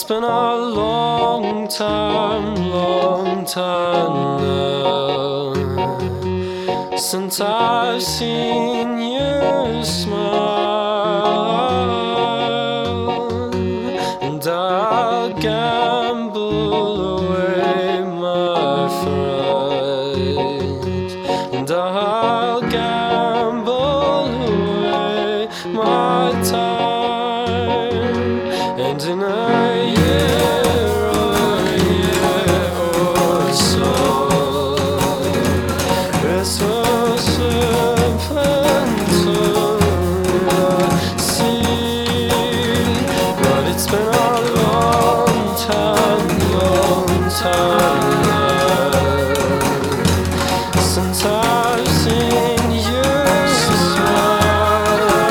been a long time now since I've seen you smile, and I'll gamble away my fright, and I'll gamble away my time, and in a year or so, it's so simple to see, but it's been a long time since I've seen you smile.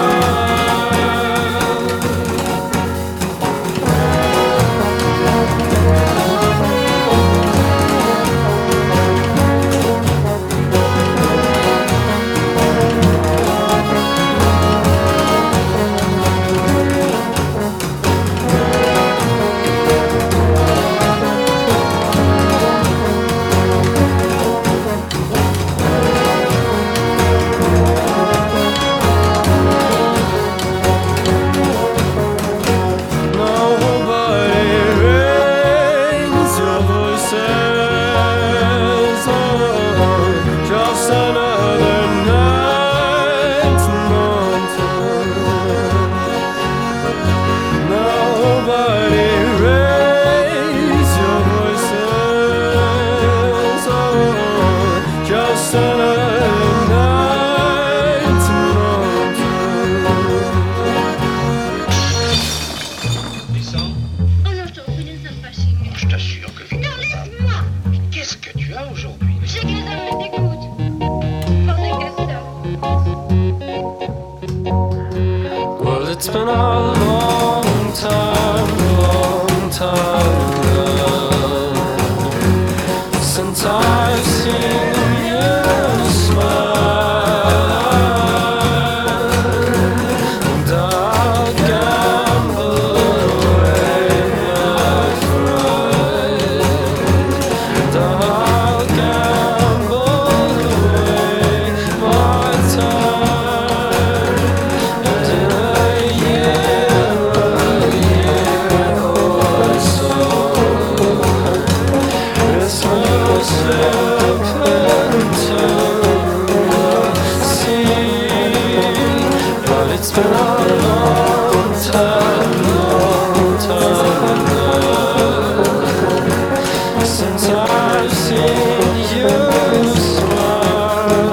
Je t'assure que... Non, laisse-moi! Qu'est-ce que tu as aujourd'hui? J'ai que les hommes me dégoûtent. Pensez qu'à ça. Well, it's been a long time since I've seen you smile, and I'll gamble away my fright, and I'll gamble away my time, and in a year or so, it's so simple to see, but it's been a long time since I've seen you smile.